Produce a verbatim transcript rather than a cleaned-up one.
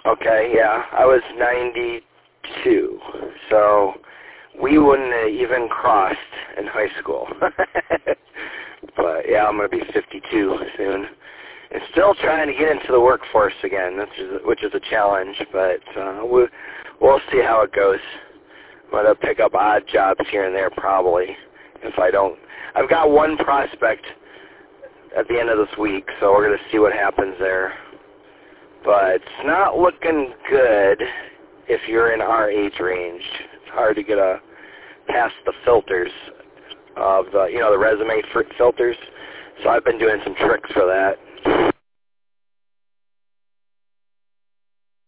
Okay, yeah, I was ninety-two, so we wouldn't have even crossed in high school. But yeah, I'm going to be fifty-two soon. And still trying to get into the workforce again, which is, which is a challenge, but uh, we'll, we'll see how it goes. I'm going to pick up odd jobs here and there probably if I don't. I've got one prospect at the end of this week, so we're going to see what happens there. But it's not looking good if you're in our age range. It's hard to get a past the filters of the, you know, the resume filters. So I've been doing some tricks for that.